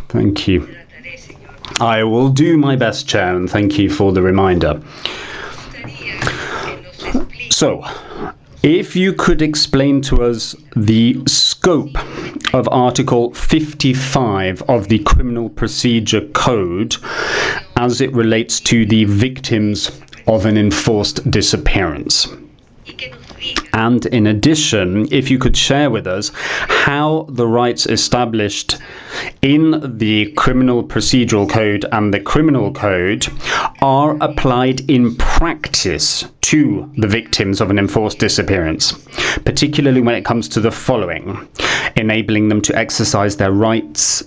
Thank you. I will do my best, Chair, and thank you for the reminder. So, if you could explain to us the scope of Article 55 of the Criminal Procedure Code as it relates to the victims of an enforced disappearance. And in addition, if you could share with us how the rights established in the Criminal Procedural Code and the Criminal Code are applied in practice to the victims of an enforced disappearance, particularly when it comes to the following: enabling them to exercise their rights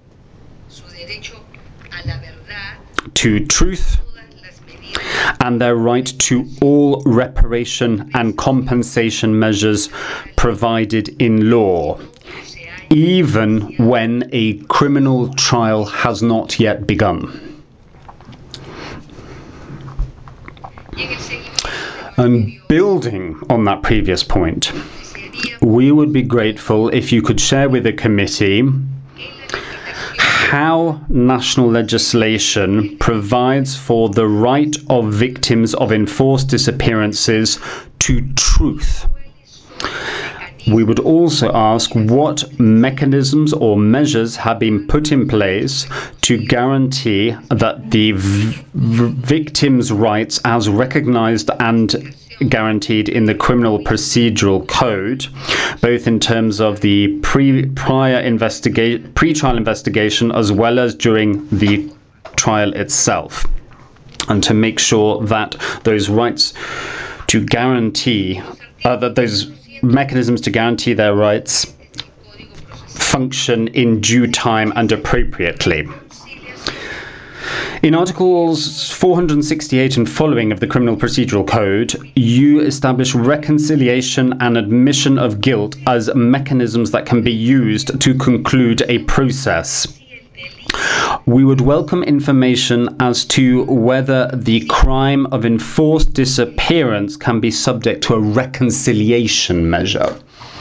to truth and their right to all reparation and compensation measures provided in law, even when a criminal trial has not yet begun. And building on that previous point, we would be grateful if you could share with the committee how national legislation provides for the right of victims of enforced disappearances to truth. We would also ask what mechanisms or measures have been put in place to guarantee that the victims' rights as recognized and guaranteed in the Criminal Procedural Code, both in terms of the pre-trial investigation as well as during the trial itself, and to make sure that those rights to guarantee, that those mechanisms to guarantee their rights function in due time and appropriately. In Articles 468 and following of the Criminal Procedural Code, you establish reconciliation and admission of guilt as mechanisms that can be used to conclude a process. We would welcome information as to whether the crime of enforced disappearance can be subject to a reconciliation measure.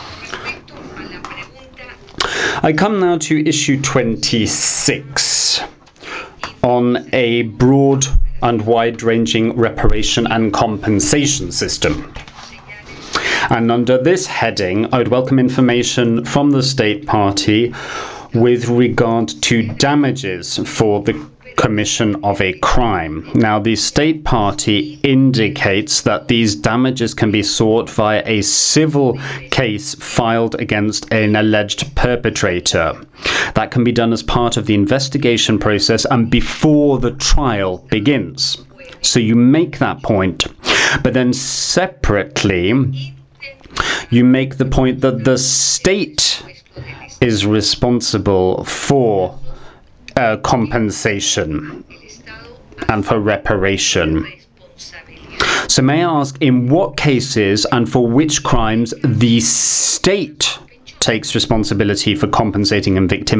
I come now to issue 26 on a broad and wide-ranging reparation and compensation system. And under this heading, I would welcome information from the State Party with regard to damages for the commission of a crime. Now, the State Party indicates that these damages can be sought via a civil case filed against an alleged perpetrator. That can be done as part of the investigation process and before the trial begins. So you make that point, but then separately, you make the point that the state is responsible for compensation and for reparation. So may I ask, in what cases and for which crimes the state takes responsibility for compensating a victim,